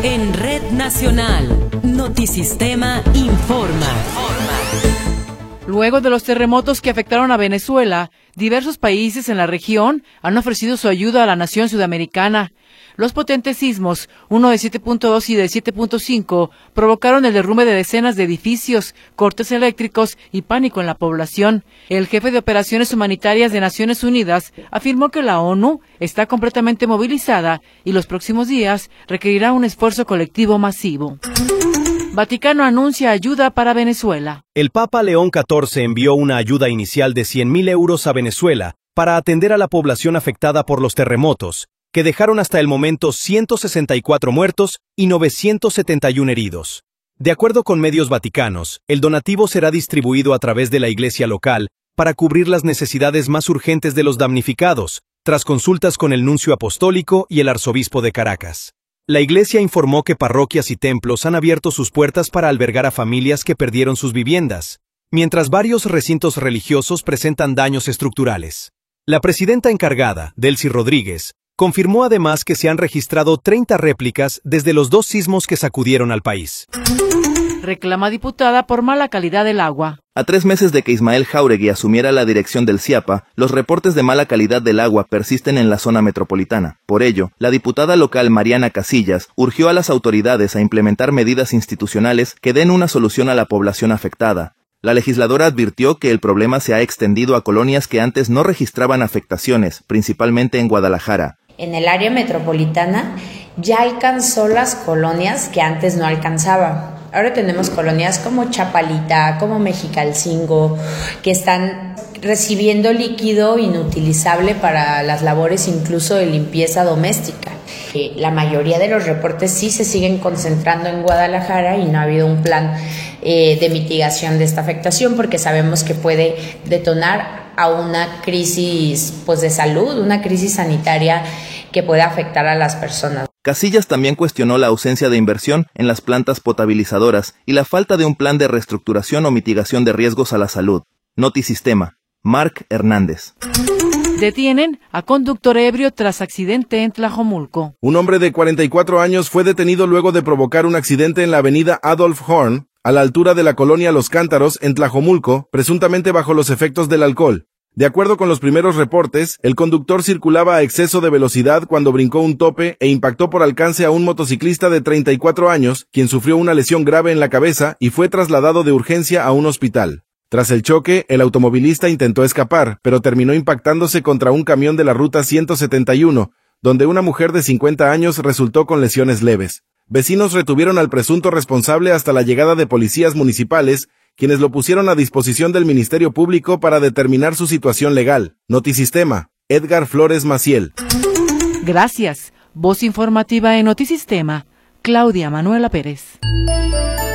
En Red Nacional, Notisistema informa. Luego de los terremotos que afectaron a Venezuela, diversos países en la región han ofrecido su ayuda a la nación sudamericana. Los potentes sismos, uno de 7.2 y de 7.5, provocaron el derrumbe de decenas de edificios, cortes eléctricos y pánico en la población. El jefe de operaciones humanitarias de Naciones Unidas afirmó que la ONU está completamente movilizada y los próximos días requerirá un esfuerzo colectivo masivo. Vaticano anuncia ayuda para Venezuela. El Papa León XIV envió una ayuda inicial de 100.000 euros a Venezuela para atender a la población afectada por los terremotos, que dejaron hasta el momento 164 muertos y 971 heridos. De acuerdo con medios vaticanos, el donativo será distribuido a través de la iglesia local para cubrir las necesidades más urgentes de los damnificados, tras consultas con el nuncio apostólico y el arzobispo de Caracas. La iglesia informó que parroquias y templos han abierto sus puertas para albergar a familias que perdieron sus viviendas, mientras varios recintos religiosos presentan daños estructurales. La presidenta encargada, Delcy Rodríguez, confirmó además que se han registrado 30 réplicas desde los 2 sismos que sacudieron al país. Reclama diputada por mala calidad del agua. A 3 meses de que Ismael Jáuregui asumiera la dirección del CIAPA, los reportes de mala calidad del agua persisten en la zona metropolitana. Por ello, la diputada local Mariana Casillas urgió a las autoridades a implementar medidas institucionales que den una solución a la población afectada. La legisladora advirtió que el problema se ha extendido a colonias que antes no registraban afectaciones, principalmente en Guadalajara. En el área metropolitana ya alcanzó las colonias que antes no alcanzaba. Ahora tenemos colonias como Chapalita, como Mexicalcingo, que están recibiendo líquido inutilizable para las labores incluso de limpieza doméstica. La mayoría de los reportes sí se siguen concentrando en Guadalajara y no ha habido un plan de mitigación de esta afectación porque sabemos que puede detonar a una crisis de salud, una crisis sanitaria que puede afectar a las personas. Casillas también cuestionó la ausencia de inversión en las plantas potabilizadoras y la falta de un plan de reestructuración o mitigación de riesgos a la salud. Notisistema, Marc Hernández. Detienen a conductor ebrio tras accidente en Tlajomulco. Un hombre de 44 años fue detenido luego de provocar un accidente en la avenida Adolf Horn, a la altura de la colonia Los Cántaros, en Tlajomulco, presuntamente bajo los efectos del alcohol. De acuerdo con los primeros reportes, el conductor circulaba a exceso de velocidad cuando brincó un tope e impactó por alcance a un motociclista de 34 años, quien sufrió una lesión grave en la cabeza y fue trasladado de urgencia a un hospital. Tras el choque, el automovilista intentó escapar, pero terminó impactándose contra un camión de la ruta 171, donde una mujer de 50 años resultó con lesiones leves. Vecinos retuvieron al presunto responsable hasta la llegada de policías municipales, quienes lo pusieron a disposición del Ministerio Público para determinar su situación legal. Notisistema, Edgar Flores Maciel. Gracias. Voz informativa en Notisistema, Claudia Manuela Pérez.